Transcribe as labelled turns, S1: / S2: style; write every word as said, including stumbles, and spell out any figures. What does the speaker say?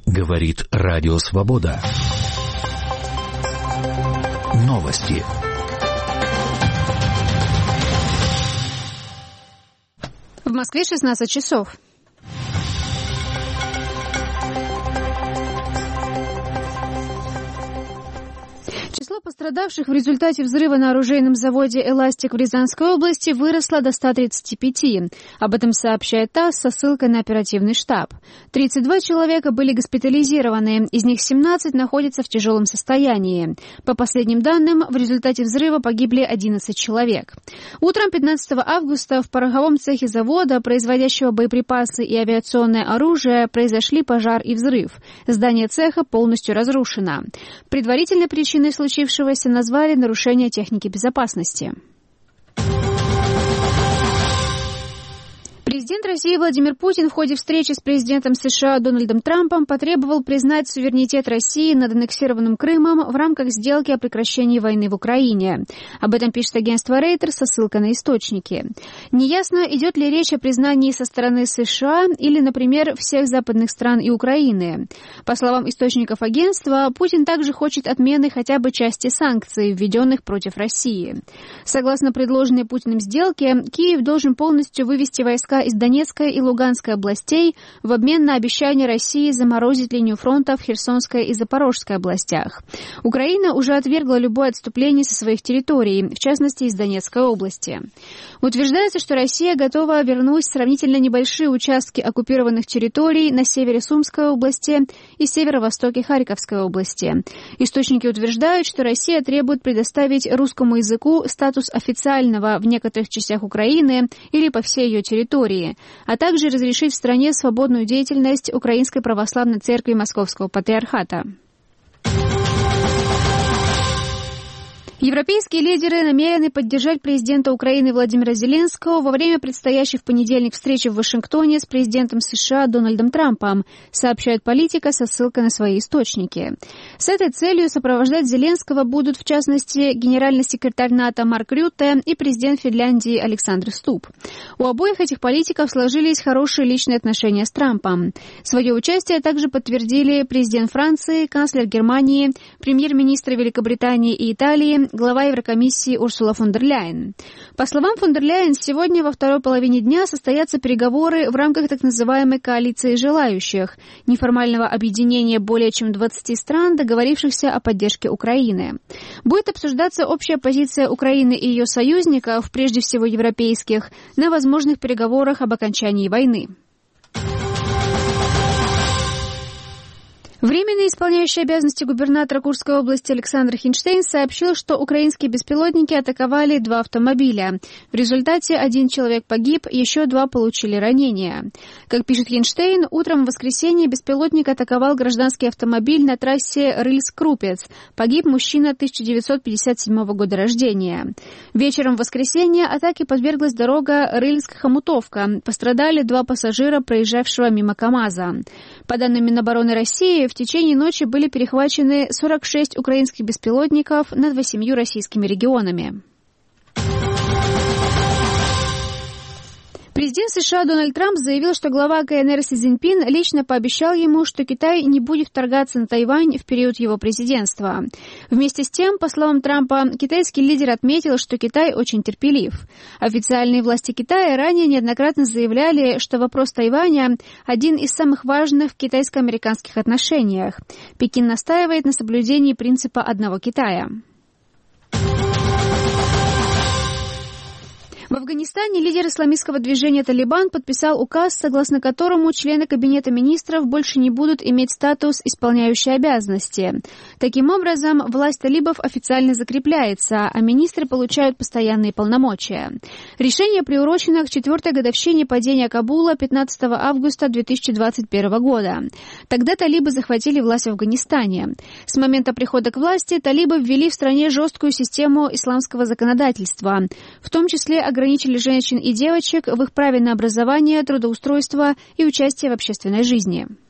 S1: Говорит Радио Свобода. Новости.
S2: В Москве шестнадцать часов. Число пострадавших в результате взрыва на оружейном заводе «Эластик» в Рязанской области выросло до ста тридцати пяти. Об этом сообщает ТАСС со ссылкой на оперативный штаб. тридцать два человека были госпитализированы, из них семнадцать находятся в тяжелом состоянии. По последним данным, в результате взрыва погибли одиннадцать человек. Утром пятнадцатого августа в пороховом цехе завода, производящего боеприпасы и авиационное оружие, произошли пожар и взрыв. Здание цеха полностью разрушено. Предварительной причиной случившегося назвали нарушение техники безопасности. Президент России Владимир Путин в ходе встречи с президентом США Дональдом Трампом потребовал признать суверенитет России над аннексированным Крымом в рамках сделки о прекращении войны в Украине. Об этом пишет агентство Reuters со ссылкой на источники. Неясно, идет ли речь о признании со стороны США или, например, всех западных стран и Украины. По словам источников агентства, Путин также хочет отмены хотя бы части санкций, введенных против России. Согласно предложенной Путиным сделке, Киев должен полностью вывести войска из Донецкой и Луганской областей в обмен на обещание России заморозить линию фронта в Херсонской и Запорожской областях. Украина уже отвергла любое отступление со своих территорий, в частности из Донецкой области. Утверждается, что Россия готова вернуть сравнительно небольшие участки оккупированных территорий на севере Сумской области и северо-востоке Харьковской области. Источники утверждают, что Россия требует предоставить русскому языку статус официального в некоторых частях Украины или по всей ее территории, а также разрешить в стране свободную деятельность Украинской Православной Церкви Московского Патриархата. Европейские лидеры намерены поддержать президента Украины Владимира Зеленского во время предстоящей в понедельник встречи в Вашингтоне с президентом США Дональдом Трампом, сообщает Политика со ссылкой на свои источники. С этой целью сопровождать Зеленского будут, в частности, генеральный секретарь НАТО Марк Рютте и президент Финляндии Александр Стуб. У обоих этих политиков сложились хорошие личные отношения с Трампом. Свое участие также подтвердили президент Франции, канцлер Германии, премьер-министры Великобритании и Италии, глава Еврокомиссии Урсула фон дер Ляйен. По словам фон дер Ляйен, сегодня во второй половине дня состоятся переговоры в рамках так называемой коалиции желающих, неформального объединения более чем двадцати стран, договорившихся о поддержке Украины. Будет обсуждаться общая позиция Украины и ее союзников, прежде всего европейских, на возможных переговорах об окончании войны. Временно исполняющий обязанности губернатора Курской области Александр Хинштейн сообщил, что украинские беспилотники атаковали два автомобиля. В результате один человек погиб, еще два получили ранения. Как пишет Хинштейн, утром в воскресенье беспилотник атаковал гражданский автомобиль на трассе Рыльск-Крупец. Погиб мужчина тысяча девятьсот пятьдесят седьмого года рождения. Вечером в воскресенье атаке подверглась дорога Рыльск-Хомутовка. Пострадали два пассажира, проезжавшего мимо КАМАЗа. По данным Минобороны России, в течение ночи были перехвачены сорок шесть украинских беспилотников над восемью российскими регионами. Президент США Дональд Трамп заявил, что глава КНР Си Цзиньпин лично пообещал ему, что Китай не будет вторгаться на Тайвань в период его президентства. Вместе с тем, по словам Трампа, китайский лидер отметил, что Китай очень терпелив. Официальные власти Китая ранее неоднократно заявляли, что вопрос Тайваня – один из самых важных в китайско-американских отношениях. Пекин настаивает на соблюдении принципа одного Китая. В Афганистане лидер исламистского движения «Талибан» подписал указ, согласно которому члены Кабинета министров больше не будут иметь статус исполняющей обязанности. Таким образом, власть талибов официально закрепляется, а министры получают постоянные полномочия. Решение приурочено к четвертой годовщине падения Кабула пятнадцатого августа две тысячи двадцать первого года. Тогда талибы захватили власть в Афганистане. С момента прихода к власти талибы ввели в стране жесткую систему исламского законодательства, в том числе ограничили женщин и девочек в их праве на образование, трудоустройство и участие в общественной жизни.